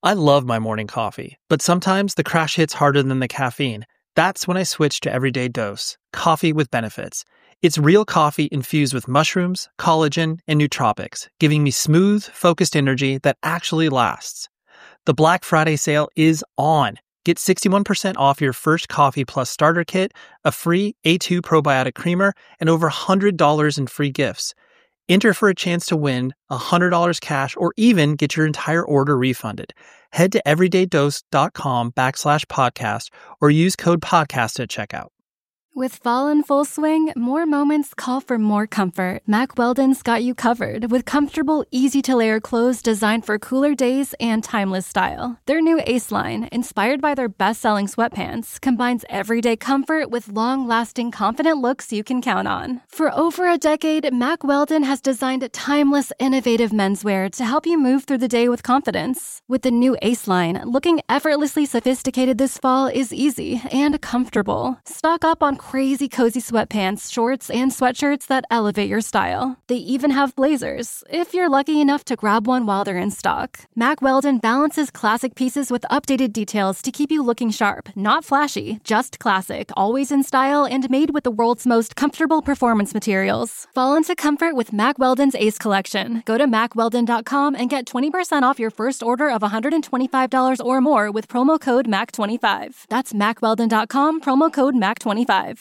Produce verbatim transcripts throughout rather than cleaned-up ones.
I love my morning coffee, but sometimes the crash hits harder than the caffeine. That's when I switch to Everyday Dose, coffee with benefits. It's real coffee infused with mushrooms, collagen, and nootropics, giving me smooth, focused energy that actually lasts. The Black Friday sale is on. Get sixty-one percent off your first Coffee Plus starter kit, a free A two probiotic creamer, and over one hundred dollars in free gifts. Enter for a chance to win one hundred dollars cash or even get your entire order refunded. Head to everydaydose.com backslash podcast or use code podcast at checkout. With fall in full swing, more moments call for more comfort. Mack Weldon's got you covered with comfortable, easy-to-layer clothes designed for cooler days and timeless style. Their new Ace line, inspired by their best-selling sweatpants, combines everyday comfort with long-lasting, confident looks you can count on. For over a decade, Mack Weldon has designed timeless, innovative menswear to help you move through the day with confidence. With the new Ace line, looking effortlessly sophisticated this fall is easy and comfortable. Stock up on crazy cozy sweatpants, shorts, and sweatshirts that elevate your style. They even have blazers, if you're lucky enough to grab one while they're in stock. Mack Weldon balances classic pieces with updated details to keep you looking sharp, not flashy, just classic, always in style, and made with the world's most comfortable performance materials. Fall into comfort with Mack Weldon's Ace Collection. Go to mack weldon dot com and get twenty percent off your first order of one hundred twenty-five dollars or more with promo code mack twenty-five. That's mack weldon dot com, promo code mack twenty-five.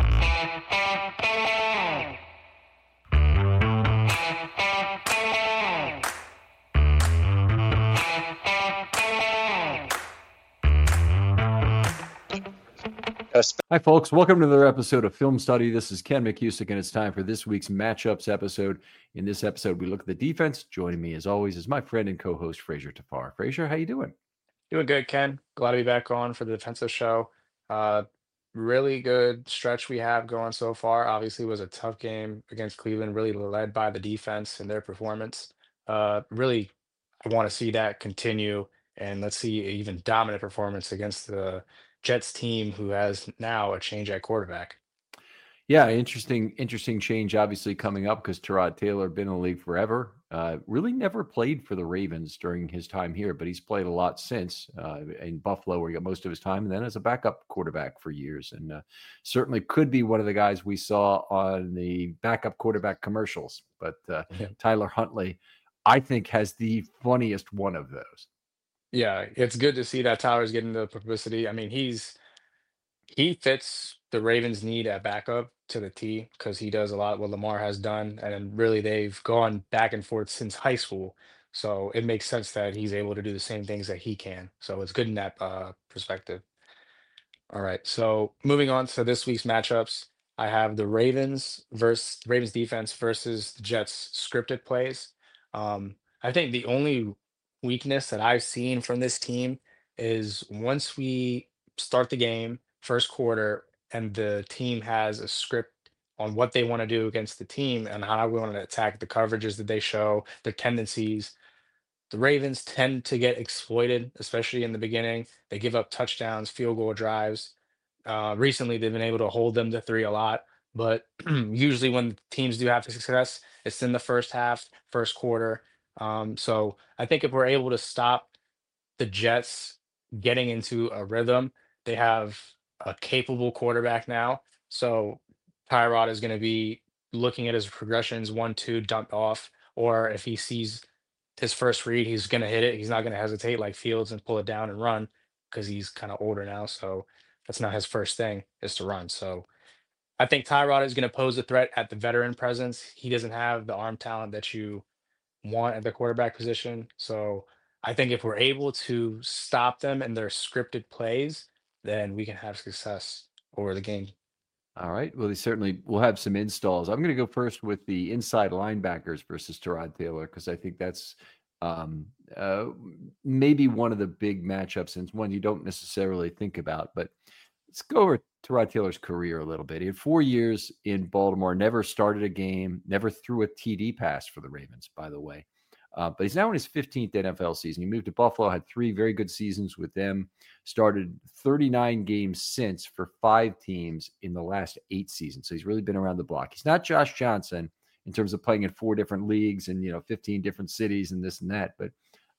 Hi, folks. Welcome to another episode of Film Study. This is Ken McCusick, and it's time for this week's matchups episode. In this episode, we look at the defense. Joining me, as always, is my friend and co-host, Fraser Tafar. Fraser, how you doing? Doing good, Ken. Glad to be back on for the defensive show. Uh, really good stretch we have going so far. Obviously, it was a tough game against Cleveland, really led by the defense and their performance. Uh, really, I want to see that continue, and let's see an even dominant performance against the Jets team, who has now a change at quarterback. Yeah, interesting, interesting change obviously coming up because Tyrod Taylor been in the league forever. Uh, really never played for the Ravens during his time here, but he's played a lot since uh, in Buffalo, where he got most of his time, and then as a backup quarterback for years. And uh, certainly could be one of the guys we saw on the backup quarterback commercials. But uh, Yeah. Tyler Huntley, I think, has the funniest one of those. Yeah, it's good to see that Tyler's getting the publicity. I mean, he's he fits the Ravens' need at backup to the T because he does a lot what Lamar has done, and then really they've gone back and forth since high school. So it makes sense that he's able to do the same things that he can. So it's good in that uh, perspective. All right, so moving on to this week's matchups, I have the Ravens versus Ravens defense versus the Jets scripted plays. Um, I think the only weakness that I've seen from this team is once we start the game, first quarter, and the team has a script on what they want to do against the team and how we want to attack the coverages that they show, their tendencies. The Ravens tend to get exploited, especially in the beginning. They give up touchdowns, field goal drives. Uh, recently, they've been able to hold them to three a lot, but usually when teams do have success, it's in the first half, first quarter. Um, so I think if we're able to stop the Jets getting into a rhythm, they have a capable quarterback now. So Tyrod is going to be looking at his progressions, one, two, dump off, or if he sees his first read, he's going to hit it. He's not going to hesitate like Fields and pull it down and run because he's kind of older now. So that's not his first thing is to run. So I think Tyrod is going to pose a threat at the veteran presence. He doesn't have the arm talent that you want at the quarterback position. So I think if we're able to stop them in their scripted plays, then we can have success over the game. All right. Well, they certainly will have some installs. I'm going to go first with the inside linebackers versus Tyrod Taylor because I think that's um, uh, maybe one of the big matchups and one you don't necessarily think about. But let's go over Tyrod Taylor's career a little bit. He had four years in Baltimore, never started a game, never threw a T D pass for the Ravens, by the way. Uh, but he's now in his fifteenth N F L season. He moved to Buffalo, had three very good seasons with them, started thirty-nine games since for five teams in the last eight seasons. So he's really been around the block. He's not Josh Johnson in terms of playing in four different leagues and, you know, fifteen different cities and this and that. But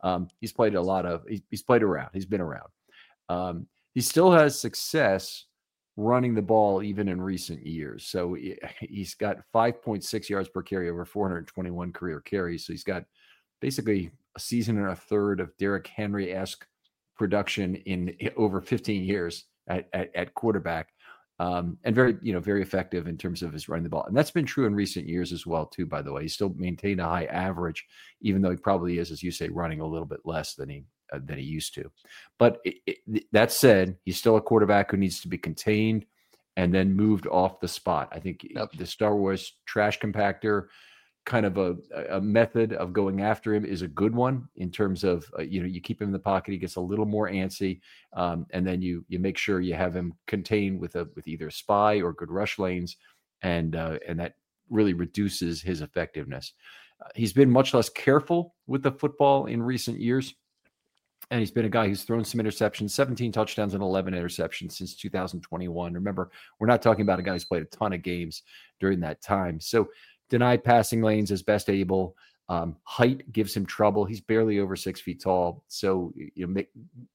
Um, he's played a lot of, he's, he's played around, he's been around. Um, he still has success running the ball even in recent years. So he, he's got five point six yards per carry over four hundred twenty-one career carries. So he's got basically a season and a third of Derrick Henry-esque production in over fifteen years at, at, at quarterback. Um, and very, you know, very effective in terms of his running the ball. And that's been true in recent years as well, too, by the way. He's still maintained a high average, even though he probably is, as you say, running a little bit less than he uh, than he used to. But it, it, that said, he's still a quarterback who needs to be contained and then moved off the spot. I think yep. the Star Wars trash compactor kind of a, a method of going after him is a good one in terms of, uh, you know, you keep him in the pocket, he gets a little more antsy, um, and then you you make sure you have him contained with a with either spy or good rush lanes, and uh, and that really reduces his effectiveness. Uh, he's been much less careful with the football in recent years, and he's been a guy who's thrown some interceptions, seventeen touchdowns and eleven interceptions since two thousand twenty-one. Remember, we're not talking about a guy who's played a ton of games during that time. So denied passing lanes as best able. Um, height gives him trouble. He's barely over six feet tall. So you know, make,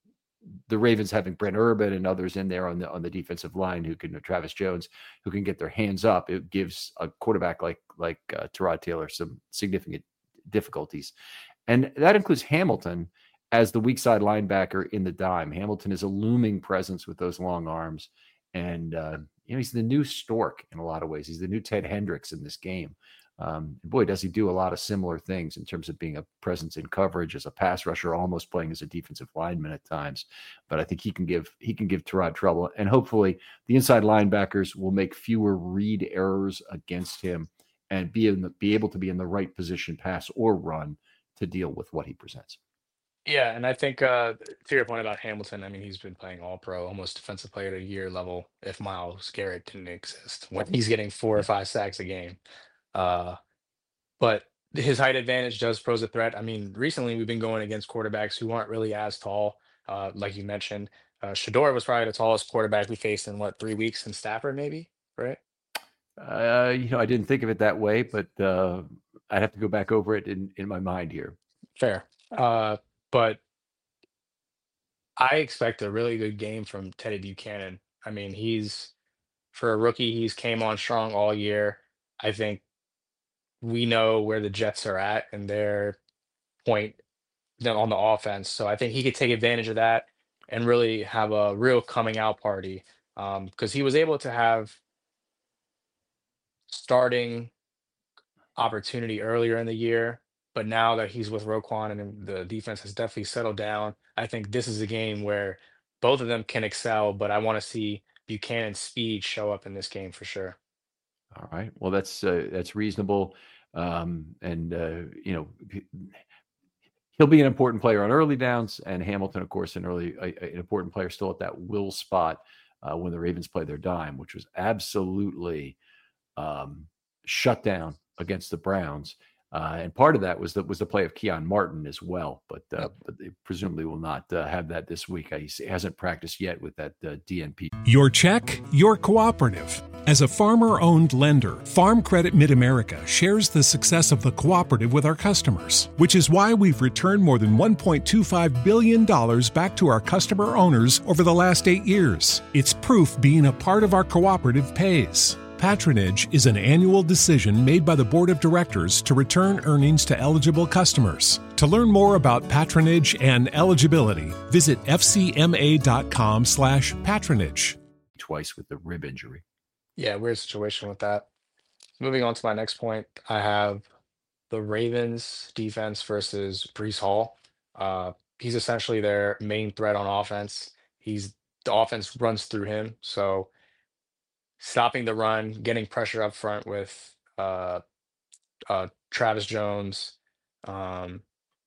the Ravens having Brent Urban and others in there on the on the defensive line who can, Travis Jones, who can get their hands up, it gives a quarterback like like uh, Tyrod Taylor some significant difficulties, and that includes Hamilton as the weak side linebacker in the dime. Hamilton is a looming presence with those long arms, and uh, you know, he's the new Stork in a lot of ways. He's the new Ted Hendricks in this game. Um, boy, does he do a lot of similar things in terms of being a presence in coverage as a pass rusher, almost playing as a defensive lineman at times. But I think he can give he can give Tyrod trouble, and hopefully the inside linebackers will make fewer read errors against him and be in the, be able to be in the right position, pass or run, to deal with what he presents. Yeah, and I think uh, to your point about Hamilton, I mean, he's been playing all pro, almost defensive player of the year level if Myles Garrett didn't exist, when he's getting four or five sacks a game. Uh, but his height advantage does pose a threat. I mean, recently we've been going against quarterbacks who aren't really as tall, uh, like you mentioned. Uh, Shador was probably the tallest quarterback we faced in what, three weeks in Stafford, maybe, right? Uh, you know, I didn't think of it that way, but uh, I'd have to go back over it in, in my mind here. Fair. Uh, but I expect a really good game from Teddy Buchanan. I mean, he's, for a rookie, he's came on strong all year. I think we know where the Jets are at and their point on the offense. So I think he could take advantage of that and really have a real coming out party. Um, because he was able to have starting opportunity earlier in the year, but now that he's with Roquan and the defense has definitely settled down, I think this is a game where both of them can excel, but I want to see Buchanan's speed show up in this game for sure. All right. Well, that's uh, that's reasonable. Um, and, uh, you know, he'll be an important player on early downs, and Hamilton, of course, an early, uh, an important player still at that will spot uh, when the Ravens played their dime, which was absolutely um, shut down against the Browns. Uh, and part of that was the, was the play of Keon Martin as well, but, uh, yep. but they presumably will not uh, have that this week. He hasn't practiced yet with that uh, D N P. Your check, your cooperative. As a farmer-owned lender, Farm Credit Mid-America shares the success of the cooperative with our customers, which is why we've returned more than one point two five billion dollars back to our customer owners over the last eight years. It's proof being a part of our cooperative pays. Patronage is an annual decision made by the Board of Directors to return earnings to eligible customers. To learn more about patronage and eligibility, visit fcma.com slash patronage. Twice with the rib injury. Yeah, weird situation with that. Moving on to my next point, I have the Ravens defense versus Breece Hall. Uh, he's essentially their main threat on offense. He's the offense runs through him, so stopping the run, getting pressure up front with uh, uh, Travis Jones, um,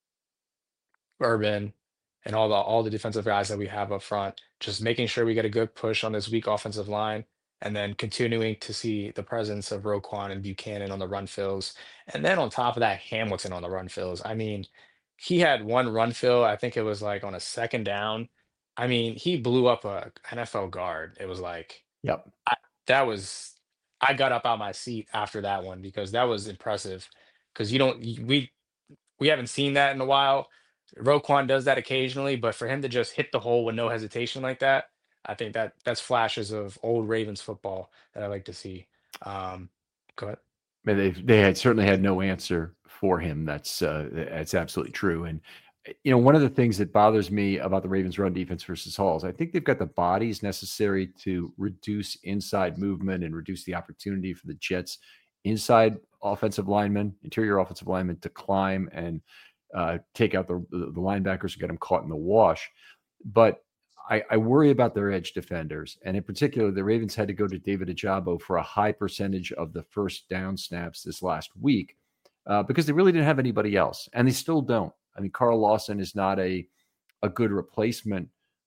Urban, and all the all the defensive guys that we have up front. Just making sure we get a good push on this weak offensive line, and then continuing to see the presence of Roquan and Buchanan on the run fills, and then on top of that, Hamilton on the run fills. I mean, he had one run fill. I think it was like on a second down. I mean, he blew up a N F L guard. It was like, yep. I, that was, I got up out my seat after that one because that was impressive. Because you don't, we we haven't seen that in a while. Roquan does that occasionally, but for him to just hit the hole with no hesitation like that, I think that that's flashes of old Ravens football that I like to see. Um, go ahead. I mean, they they had certainly had no answer for him. That's uh, that's absolutely true. And you know, one of the things that bothers me about the Ravens' run defense versus Hall is I think they've got the bodies necessary to reduce inside movement and reduce the opportunity for the Jets' inside offensive linemen, interior offensive linemen, to climb and uh, take out the, the the linebackers and get them caught in the wash. But I, I worry about their edge defenders. And in particular, the Ravens had to go to David Ajabo for a high percentage of the first down snaps this last week uh, because they really didn't have anybody else. And they still don't. I mean, Carl Lawson is not a, a good replacement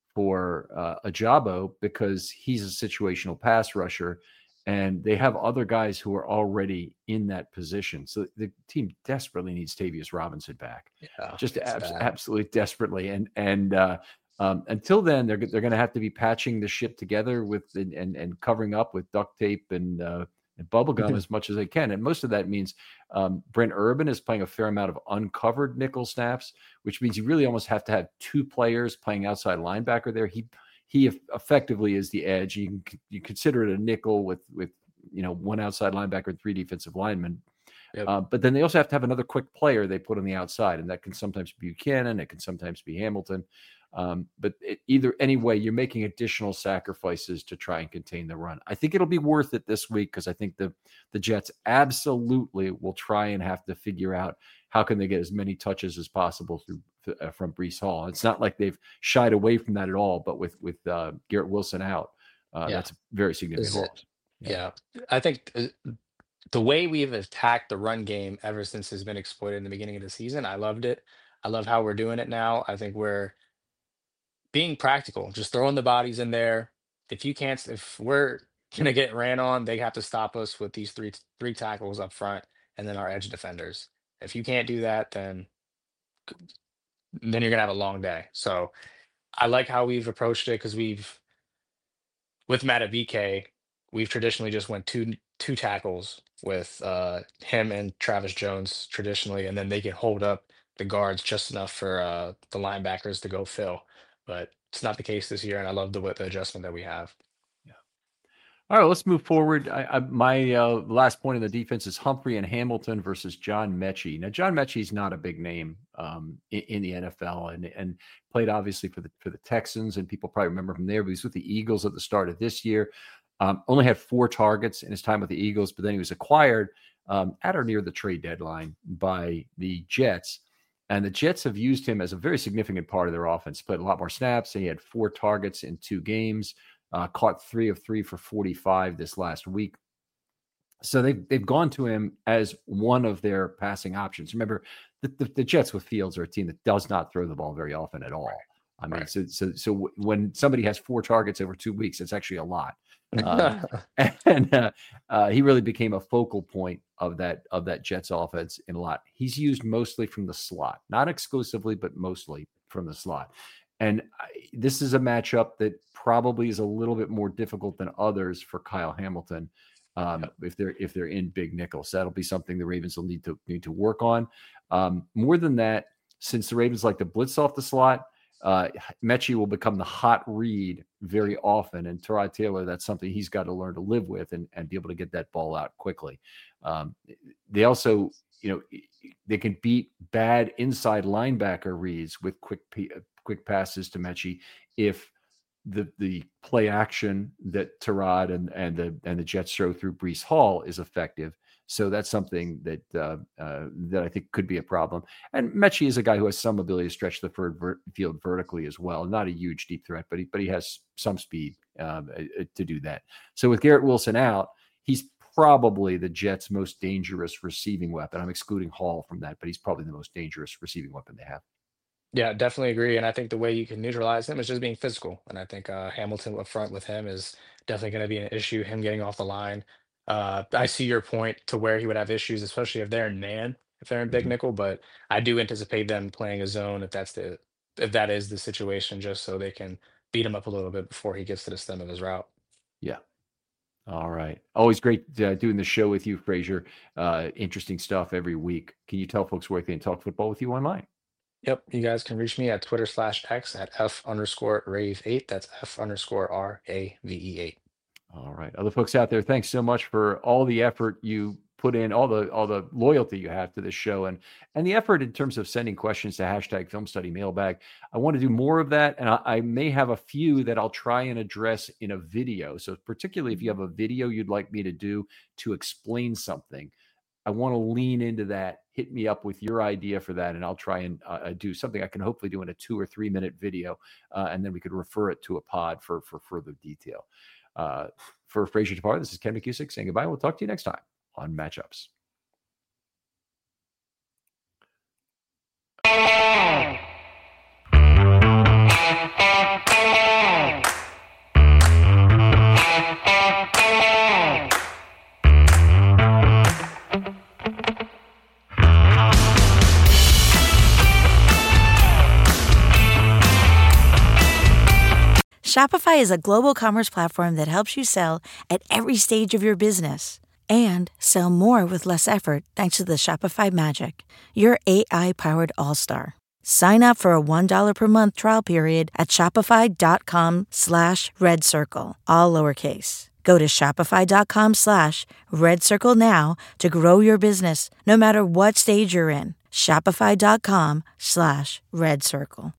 for uh, Ajabo because he's a situational pass rusher. And they have other guys who are already in that position. So the team desperately needs Tavius Robinson back. Yeah, Just it's abs- bad. absolutely desperately. And, and, uh, Um, until then, they're they're going to have to be patching the ship together with and and, and covering up with duct tape and, uh, and bubble gum as much as they can. And most of that means um, Brent Urban is playing a fair amount of uncovered nickel snaps, which means you really almost have to have two players playing outside linebacker there. He he effectively is the edge. You can you consider it a nickel with with you know one outside linebacker and three defensive linemen. Yep. Uh, but then they also have to have another quick player they put on the outside, and that can sometimes be Buchanan, it can sometimes be Hamilton. Um, but it, either anyway, you're making additional sacrifices to try and contain the run. I think it'll be worth it this week because I think the the Jets absolutely will try and have to figure out how can they get as many touches as possible through uh, from Breece Hall. It's not like they've shied away from that at all, but with with uh, Garrett Wilson out, uh, Yeah. that's a very significant Is it- loss. Yeah. I think uh, the way we've attacked the run game ever since it's been exploited in the beginning of the season, I loved it. I love how we're doing it now. I think we're being practical, just throwing the bodies in there. If you can't, if we're gonna get ran on, they have to stop us with these three three tackles up front and then our edge defenders. If you can't do that, then then you're gonna have a long day. So I like how we've approached it because we've with Matabike, we've traditionally just went two two tackles with uh, him and Travis Jones traditionally, and then they can hold up the guards just enough for uh, the linebackers to go fill. But it's not the case this year, and I love the the adjustment that we have. All right, let's move forward. I, I, my uh, last point in the defense is Humphrey and Hamilton versus John Mechie. Now, John Mechie is not a big name um, in, in the N F L, and and played obviously for the for the Texans, and people probably remember him there. But he was with the Eagles at the start of this year. Um, only had four targets in his time with the Eagles, but then he was acquired um, at or near the trade deadline by the Jets. And the Jets have used him as a very significant part of their offense. Played a lot more snaps. And he had four targets in two games. Uh, caught three of three for forty-five this last week. So they've, they've gone to him as one of their passing options. Remember, the, the, the Jets with Fields are a team that does not throw the ball very often at all. I mean, Right. so so so when somebody has four targets over two weeks, it's actually a lot. Uh, and uh, uh, he really became a focal point of that of that Jets offense in a lot. He's used mostly from the slot, not exclusively, but mostly from the slot. And I, this is a matchup that probably is a little bit more difficult than others for Kyle Hamilton um, Yep. if they're if they're in big nickel. So that'll be something the Ravens will need to need to work on. Um, more than that, since the Ravens like to blitz off the slot, uh, Mechie will become the hot read very often. And Tyrod Taylor, that's something he's got to learn to live with and, and be able to get that ball out quickly. Um, they also, you know, they can beat bad inside linebacker reads with quick quick passes to Mechie if the the play action that Tyrod and and the and the Jets throw through Breece Hall is effective. So that's something that uh, uh, that I think could be a problem. And Mechie is a guy who has some ability to stretch the ver- field vertically as well. Not a huge deep threat, but he but he has some speed um, to do that. So with Garrett Wilson out, he's probably the Jets' most dangerous receiving weapon. I'm excluding Hall from that, but he's probably the most dangerous receiving weapon they have. Yeah, definitely agree. And I think the way you can neutralize him is just being physical. And I think uh, Hamilton up front with him is definitely going to be an issue. Him getting off the line. Uh, I see your point to where he would have issues, especially if they're in man, if they're in big Mhm. nickel. But I do anticipate them playing a zone if that's the if that is the situation, just so they can beat him up a little bit before he gets to the stem of his route. Yeah. All right. Always great uh, doing the show with you, Frazier. Uh, interesting stuff every week. Can you tell folks where they can talk football with you online? Yep, you guys can reach me at Twitter slash X at F underscore Rave eight. That's F underscore R A V E eight. All right. Other folks out there, thanks so much for all the effort you put in, all the all the loyalty you have to this show, and and the effort in terms of sending questions to hashtag Film Study Mailbag. I want to do more of that, and I, I may have a few that I'll try and address in a video. So particularly if you have a video you'd like me to do to explain something, I want to lean into that. Hit me up with your idea for that, and I'll try and uh, do something I can hopefully do in a two or three minute video, uh, and then we could refer it to a pod for for further detail. Uh, for Frazier Tapar, this is Ken McKusick saying goodbye. We'll talk to you next time on Matchups. Shopify is a global commerce platform that helps you sell at every stage of your business and sell more with less effort thanks to the Shopify Magic, your A I-powered all-star. Sign up for a one dollar per month trial period at shopify.com slash red circle, all lowercase. Go to shopify.com slash red circle now to grow your business no matter what stage you're in. Shopify.com slash red circle.